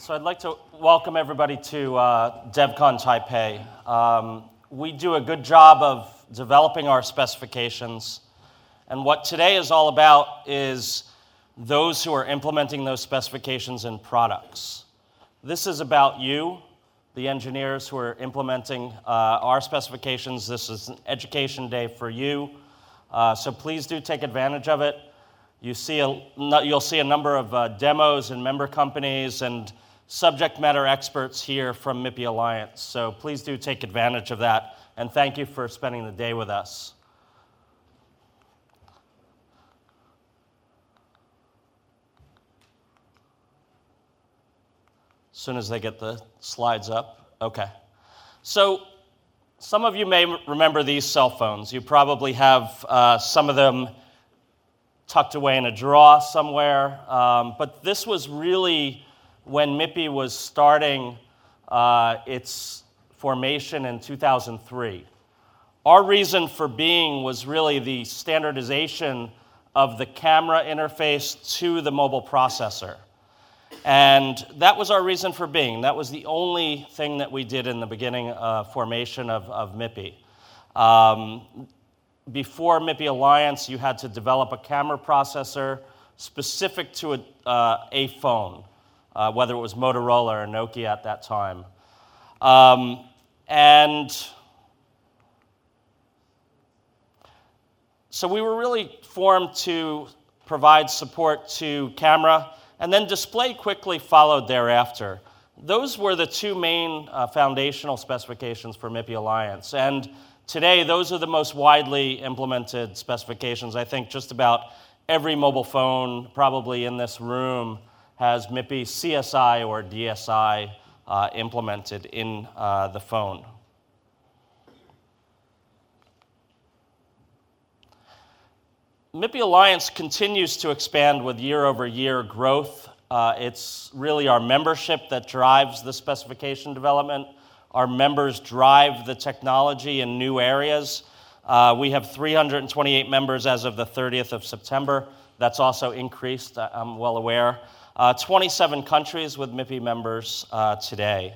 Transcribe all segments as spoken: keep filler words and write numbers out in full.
So I'd like to welcome everybody to uh, DevCon Taipei. Um, we do a good job of developing our specifications, and what today is all about is those who are implementing those specifications in products. This is about you, the engineers who are implementing uh, our specifications. This is an education day for you, uh, so please do take advantage of it. You see a, you'll see a number of uh, demos and member companies and subject matter experts here from MIPI Alliance. So please do take advantage of that, and thank you for spending the day with us. As soon as they get the slides up. Okay. So some of you may remember these cell phones. You probably have uh, some of them tucked away in a drawer somewhere. Um, but this was really when MIPI was starting uh, its formation in two thousand three. Our reason for being was really the standardization of the camera interface to the mobile processor. And that was our reason for being. That was the only thing that we did in the beginning uh, formation of, of MIPI. Um, Before MIPI Alliance, you had to develop a camera processor specific to a, uh, a phone, uh, whether it was Motorola or Nokia at that time. Um, and so we were really formed to provide support to camera, and then display quickly followed thereafter. Those were the two main uh, foundational specifications for MIPI Alliance. And today, those are the most widely implemented specifications. I think just about every mobile phone probably in this room has MIPI C S I or D S I uh, implemented in uh, the phone. MIPI Alliance continues to expand with year-over-year growth. Uh, it's really our membership that drives the specification development. Our members drive the technology in new areas. Uh, we have three hundred twenty-eight members as of the thirtieth of September. That's also increased, I'm well aware. Uh, twenty-seven countries with MIPI members uh, today.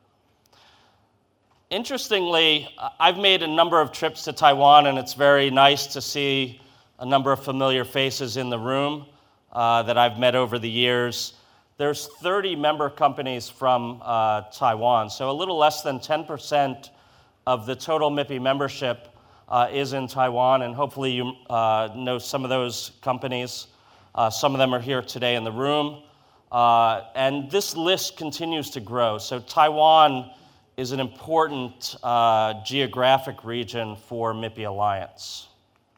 Interestingly, I've made a number of trips to Taiwan, and it's very nice to see a number of familiar faces in the room uh, that I've met over the years. There's thirty member companies from uh, Taiwan, so a little less than ten percent of the total MIPI membership uh, is in Taiwan, and hopefully you uh, know some of those companies. Uh, some of them are here today in the room. Uh, and this list continues to grow. So Taiwan is an important uh, geographic region for MIPI Alliance.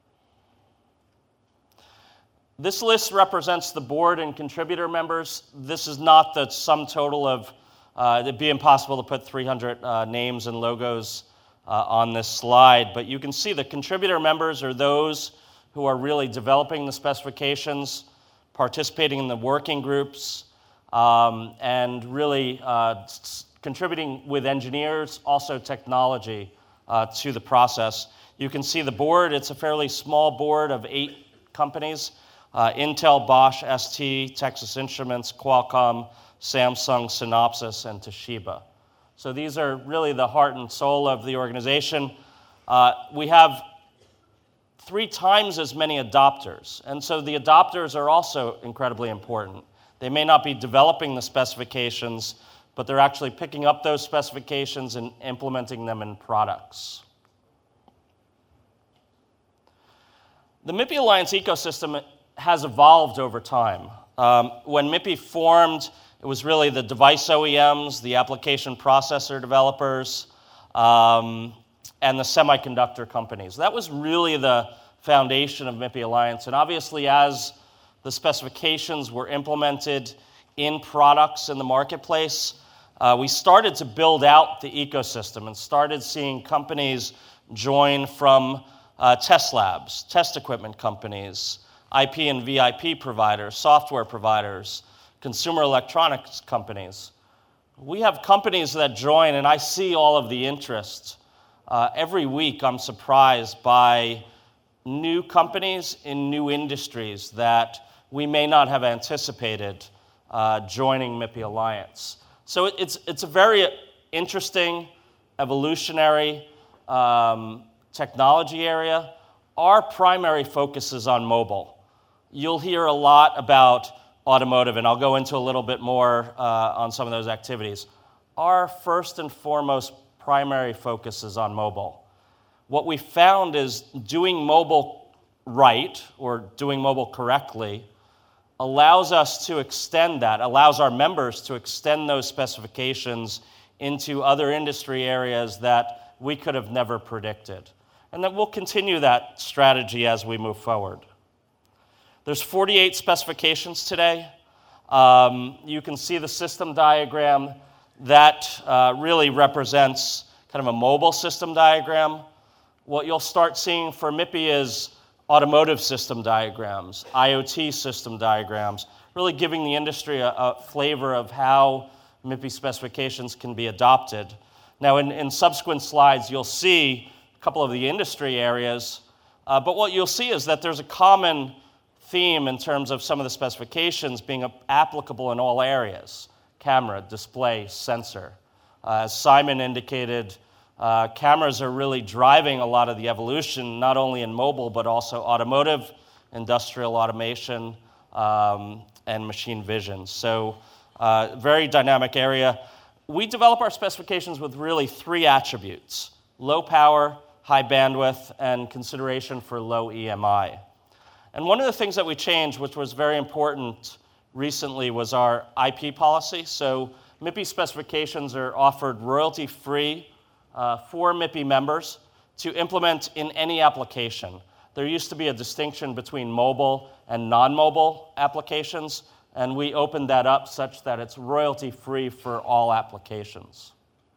This list represents the board and contributor members. This is not the sum total of, uh, it'd be impossible to put three hundred uh, names and logos uh, on this slide, but you can see the contributor members are those who are really developing the specifications, participating in the working groups, um, and really uh, s- contributing with engineers, also technology uh, to the process. You can see the board. It's a fairly small board of eight companies. Uh, Intel, Bosch, S T, Texas Instruments, Qualcomm, Samsung, Synopsys, and Toshiba. So these are really the heart and soul of the organization. Uh, we have three times as many adopters, and so the adopters are also incredibly important. They may not be developing the specifications, but they're actually picking up those specifications and implementing them in products. The MIPI Alliance ecosystem has evolved over time. Um, when MIPI formed, it was really the device O E Ms, the application processor developers, um, and the semiconductor companies. That was really the foundation of MIPI Alliance. And obviously, as the specifications were implemented in products in the marketplace, uh, we started to build out the ecosystem and started seeing companies join from uh, test labs, test equipment companies, I P and V I P providers, software providers, consumer electronics companies. We have companies that join, and I see all of the interest. Uh, every week, I'm surprised by new companies in new industries that we may not have anticipated uh, joining MIPI Alliance. So it, it's, it's a very interesting, evolutionary um, technology area. Our primary focus is on mobile. You'll hear a lot about automotive, and I'll go into a little bit more uh, on some of those activities. Our first and foremost primary focus is on mobile. What we found is doing mobile right, or doing mobile correctly, allows us to extend that, allows our members to extend those specifications into other industry areas that we could have never predicted. And that we'll continue that strategy as we move forward. There's forty-eight specifications today. Um, you can see the system diagram. That uh, really represents kind of a mobile system diagram. What you'll start seeing for M I P I is automotive system diagrams, IoT system diagrams, really giving the industry a, a flavor of how M I P I specifications can be adopted. Now, in, in subsequent slides, you'll see a couple of the industry areas, uh, but what you'll see is that there's a common theme in terms of some of the specifications being applicable in all areas: camera, display, sensor. Uh, as Simon indicated, uh, cameras are really driving a lot of the evolution, not only in mobile, but also automotive, industrial automation, um, and machine vision. So, uh, very dynamic area. We develop our specifications with really three attributes: low power, high bandwidth, and consideration for low E M I. And one of the things that we changed, which was very important recently, was our I P policy. So M I P I specifications are offered royalty-free uh, for M I P I members to implement in any application. There used to be a distinction between mobile and non-mobile applications, and we opened that up such that it's royalty-free for all applications.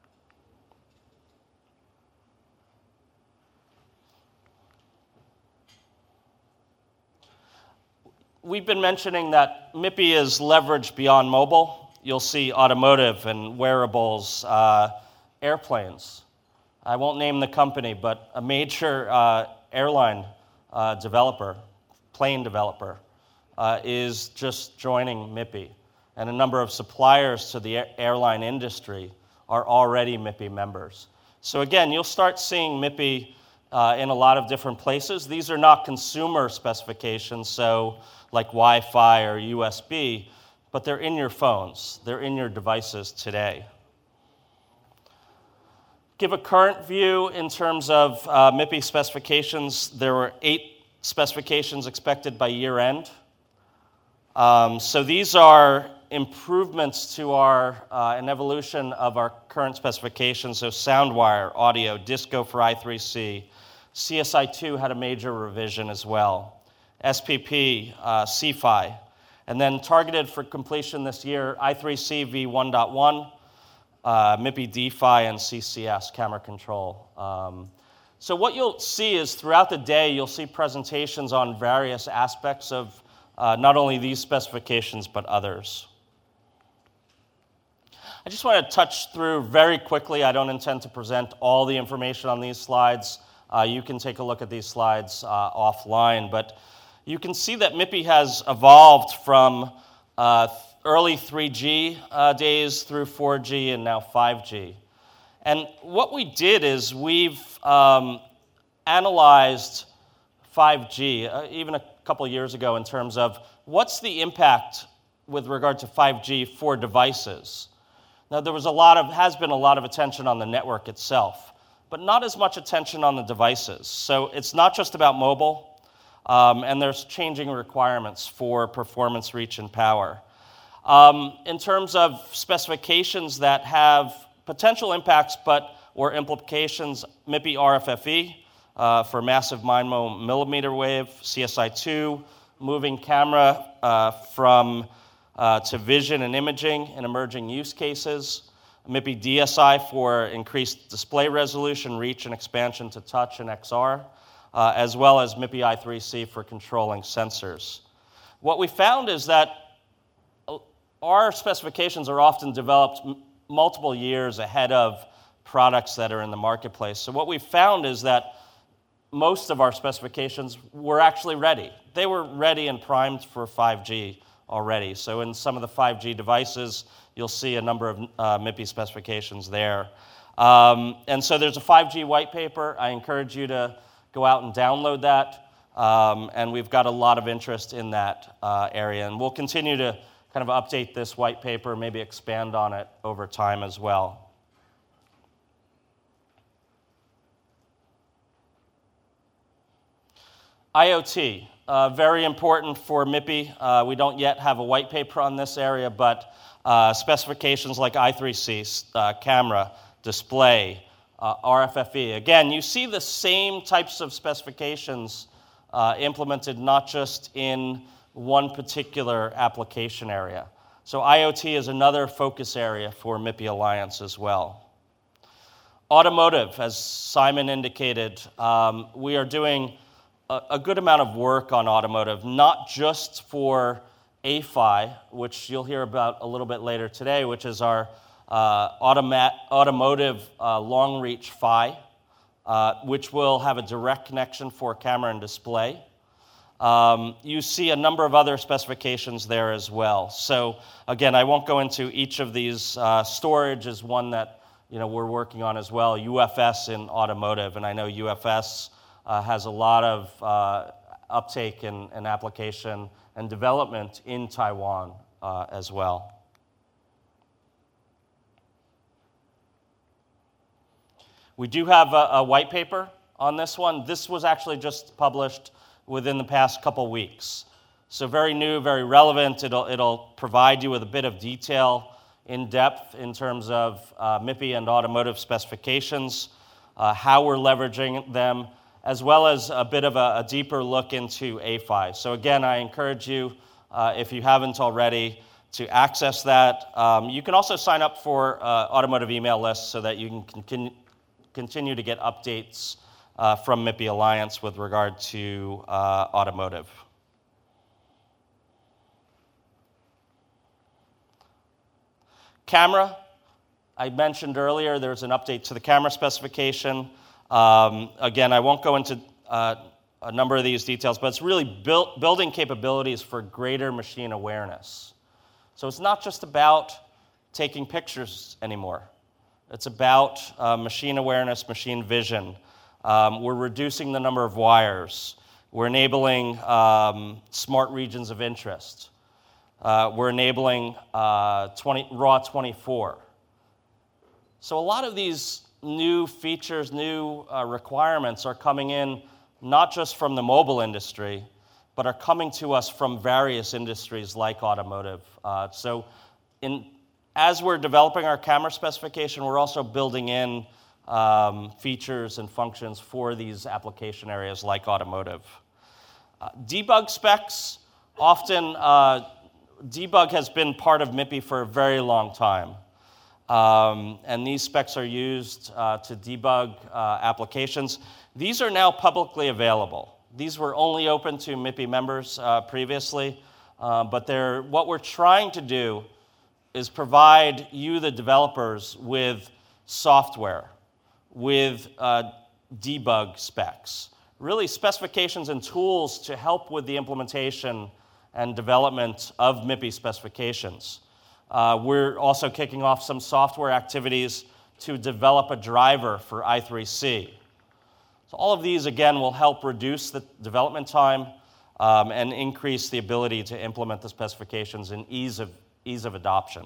We've been mentioning that M I P I is leveraged beyond mobile. You'll see automotive and wearables, uh, airplanes. I won't name the company, but a major uh, airline uh, developer, plane developer, uh, is just joining M I P I. And a number of suppliers to the airline industry are already M I P I members. So again, you'll start seeing M I P I uh, in a lot of different places. These are not consumer specifications, so like Wi-Fi or U S B, but they're in your phones. They're in your devices today. Give a current view in terms of uh, M I P I specifications. There were eight specifications expected by year end. Um, so these are improvements to our, uh, an evolution of our current specifications. So SoundWire, audio, Disco for I three C. C S I two had a major revision as well. S P P, uh, C F I. And then targeted for completion this year, I three C v one point one, uh, M I P I D F I, and C C S, camera control. Um, so what you'll see is throughout the day, you'll see presentations on various aspects of uh, not only these specifications, but others. I just want to touch through very quickly. I don't intend to present all the information on these slides. Uh, you can take a look at these slides uh, offline, but you can see that M I P I has evolved from uh, early three G uh, days through four G and now five G. And what we did is we've um, analyzed five G, uh, even a couple years ago, in terms of what's the impact with regard to five G for devices. Now, there was a lot of, has been a lot of attention on the network itself, but not as much attention on the devices. So it's not just about mobile, um, and there's changing requirements for performance, reach, and power. Um, in terms of specifications that have potential impacts but or implications, M I P I R F F E uh, for massive MIMO millimeter wave, C S I two, moving camera uh, from uh, to vision and imaging in emerging use cases, M I P I D S I for increased display resolution, reach, and expansion to touch and X R, uh, as well as M I P I I three C for controlling sensors. What we found is that our specifications are often developed m- multiple years ahead of products that are in the marketplace. So what we found is that most of our specifications were actually ready. They were ready and primed for five G already. So in some of the five G devices, you'll see a number of uh, M I P I specifications there. Um, and so there's a five G white paper. I encourage you to go out and download that. Um, and we've got a lot of interest in that uh, area. And we'll continue to kind of update this white paper, maybe expand on it over time as well. IoT, uh, very important for M I P I. Uh, we don't yet have a white paper on this area, but uh, specifications like I three C, uh, camera, display, uh, R F F E. Again, you see the same types of specifications uh, implemented not just in one particular application area. So IoT is another focus area for M I P I Alliance as well. Automotive, as Simon indicated, um, we are doing a, a good amount of work on automotive, not just for A F I, which you'll hear about a little bit later today, which is our uh, automat, automotive uh, long-reach F I, uh, which will have a direct connection for camera and display. Um, you see a number of other specifications there as well. So again, I won't go into each of these. Uh, storage is one that you know we're working on as well. U F S in automotive, and I know U F S uh, has a lot of uh, uptake and, and application and development in Taiwan uh, as well. We do have a, a white paper on this one. This was actually just published within the past couple weeks. So very new, very relevant. It'll, it'll provide you with a bit of detail in depth in terms of uh, M I P I and automotive specifications, uh, how we're leveraging them, as well as a bit of a, a deeper look into A F I. So again, I encourage you, uh, if you haven't already, to access that. Um, you can also sign up for uh, automotive email lists so that you can continue, continue to get updates Uh, from M I P I Alliance with regard to uh, automotive. Camera, I mentioned earlier, there's an update to the camera specification. Um, again, I won't go into uh, a number of these details, but it's really build, building capabilities for greater machine awareness. So it's not just about taking pictures anymore. It's about uh, machine awareness, machine vision. Um, we're reducing the number of wires. We're enabling um, smart regions of interest. Uh, we're enabling uh, twenty, R A W twenty-four. So a lot of these new features, new uh, requirements are coming in not just from the mobile industry, but are coming to us from various industries like automotive. Uh, so in, as we're developing our camera specification, we're also building in Um, features and functions for these application areas like automotive. Uh, debug specs, often uh, debug has been part of M I P I for a very long time. Um, and these specs are used uh, to debug uh, applications. These are now publicly available. These were only open to M I P I members uh, previously, uh, but they're, what we're trying to do is provide you, the developers, with software, with uh, debug specs, really specifications and tools to help with the implementation and development of M I P I specifications. Uh, we're also kicking off some software activities to develop a driver for I three C. So all of these, again, will help reduce the development time um, and increase the ability to implement the specifications and ease of, ease of adoption.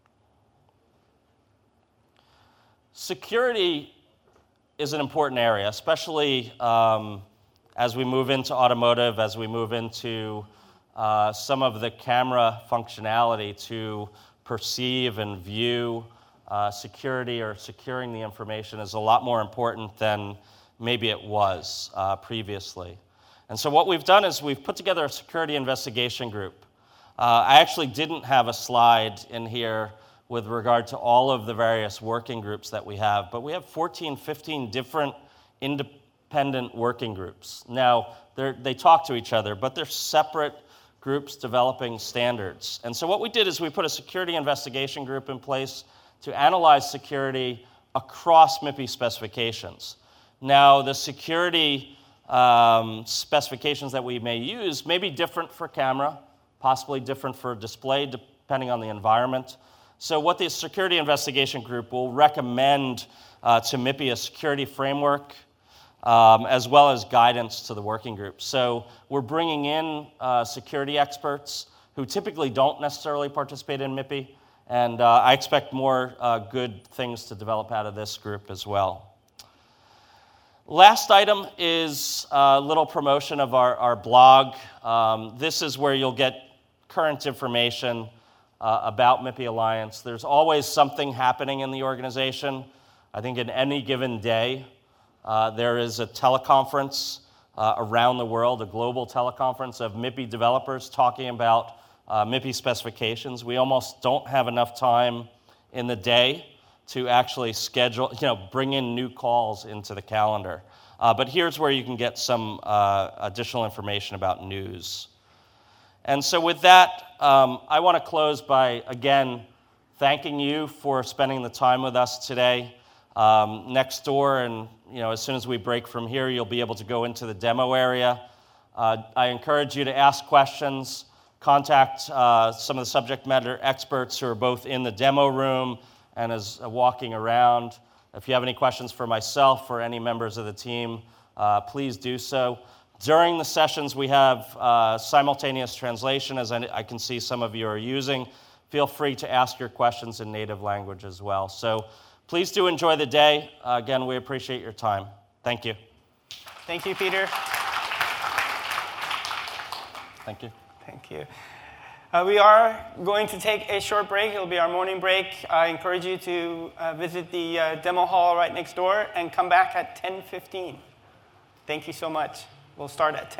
Security is an important area, especially um, as we move into automotive, as we move into uh, some of the camera functionality to perceive and view uh, security or securing the information is a lot more important than maybe it was uh, previously. And so what we've done is we've put together a security investigation group. Uh, I actually didn't have a slide in here with regard to all of the various working groups that we have, but we have fourteen, fifteen different independent working groups. Now, they talk to each other, but they're separate groups developing standards. And so what we did is we put a security investigation group in place to analyze security across M I P I specifications. Now, the security um, specifications that we may use may be different for camera, possibly different for display, depending on the environment. So what the Security Investigation Group will recommend uh, to M I P I a security framework um, as well as guidance to the working group. So we're bringing in uh, security experts who typically don't necessarily participate in M I P I, and uh, I expect more uh, good things to develop out of this group as well. Last item is a little promotion of our, our blog. Um, this is where you'll get current information uh, about M I P I Alliance. There's always something happening in the organization. I think in any given day, uh, there is a teleconference uh, around the world, a global teleconference of M I P I developers talking about uh, M I P I specifications. We almost don't have enough time in the day to actually schedule, you know, bring in new calls into the calendar. Uh, but here's where you can get some uh, additional information about news. And so with that, um, I want to close by, again, thanking you for spending the time with us today. Um, next door, and you know, as soon as we break from here, you'll be able to go into the demo area. Uh, I encourage you to ask questions, contact uh, some of the subject matter experts who are both in the demo room and is uh, walking around. If you have any questions for myself or any members of the team, uh, please do so. During the sessions, we have uh, simultaneous translation, as I, I can see some of you are using. Feel free to ask your questions in native language as well. So please do enjoy the day. Uh, again, we appreciate your time. Thank you. Thank you, Peter. Thank you. Thank you. Uh, we are going to take a short break. It'll be our morning break. I encourage you to uh, visit the uh, demo hall right next door and come back at ten fifteen. Thank you so much. We'll start at ten.